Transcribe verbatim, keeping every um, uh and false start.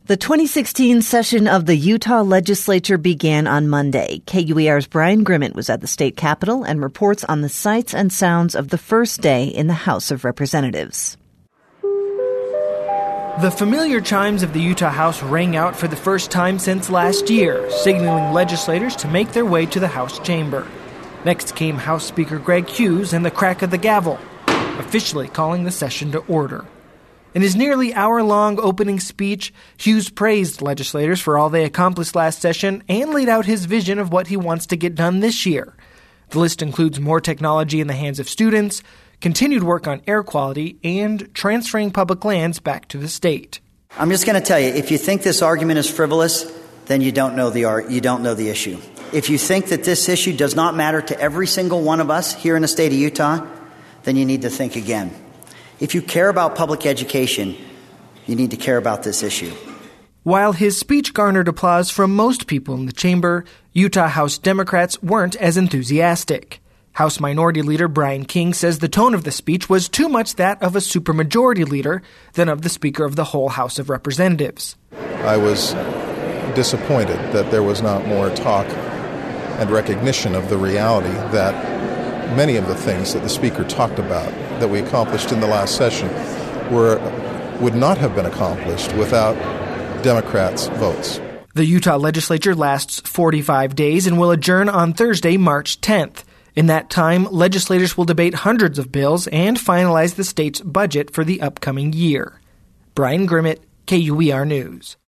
The twenty sixteen session of the Utah legislature began on Monday. K U E R's Brian Grimmett was at the state capitol and reports on the sights and sounds of the first day in the House of Representatives. The familiar chimes of the Utah House rang out for the first time since last year, signaling legislators to make their way to the House chamber. Next came House Speaker Greg Hughes and the crack of the gavel, officially calling the session to order. In his nearly hour-long opening speech, Hughes praised legislators for all they accomplished last session and laid out his vision of what he wants to get done this year. The list includes more technology in the hands of students, continued work on air quality, and transferring public lands back to the state. I'm just going to tell you, if you think this argument is frivolous, then you don't know the art, you don't know the issue. If you think that this issue does not matter to every single one of us here in the state of Utah, then you need to think again. If you care about public education, you need to care about this issue. While his speech garnered applause from most people in the chamber, Utah House Democrats weren't as enthusiastic. House Minority Leader Brian King says the tone of the speech was too much that of a supermajority leader than of the Speaker of the whole House of Representatives. I was disappointed that there was not more talk and recognition of the reality that many of the things that the Speaker talked about that we accomplished in the last session were would not have been accomplished without Democrats' votes. The Utah legislature lasts forty-five days and will adjourn on Thursday, March tenth. In that time, legislators will debate hundreds of bills and finalize the state's budget for the upcoming year. Brian Grimmett, K U E R News.